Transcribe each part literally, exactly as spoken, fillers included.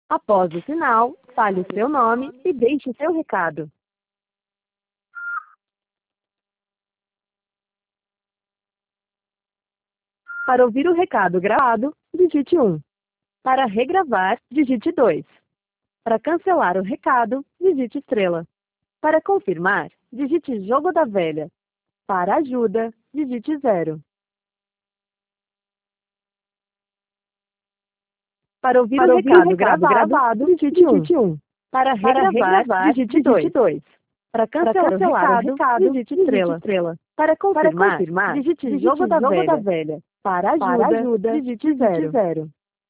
Após o sinal, fale o seu nome e deixe seu recado. Para ouvir o recado gravado, digite um. Para regravar, digite dois. Para cancelar o recado, digite estrela. Para confirmar, digite jogo da velha. Para ajuda, digite zero. Para ouvir Para o ouvir o recado recado gravado, gravado, digite um. digite um. Para Para regravar, regravar, digite digite dois. dois. Para Para cancelar o cancelar o recado, recado, digite digite estrela. estrela. Para Para confirmar, confirmar, digite digite jogo da jogo da velha. velha. Para Para ajuda, ajuda, digite digite zero. zero.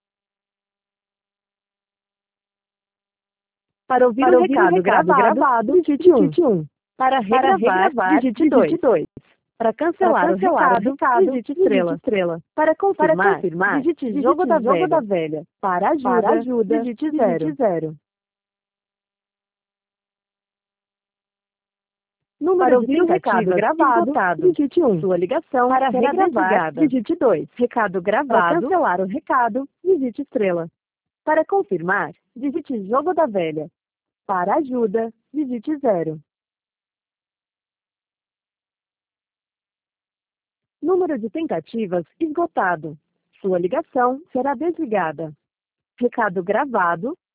Para ouvir Para o ouvir o recado recado gravado, gravado, digite um. digite um. Para Para regravar, regravar, digite dois. digite dois. Para Para cancelar o cancelar o recado, recado, digite digite estrela. estrela. Para Para confirmar, confirmar, digite jogo da digite jogo da velha. velha. Para Para ajuda, ajuda, digite digite zero. zero. Número Para de ouvir o recado tentativas gravado, esgotado. digite um. Sua ligação Para será regravar, desligada. digite dois. Recado Para gravado. cancelar o recado, digite estrela. Para confirmar, digite jogo da velha. Para ajuda, digite zero. Número de tentativas esgotado. Sua ligação será desligada. Recado gravado.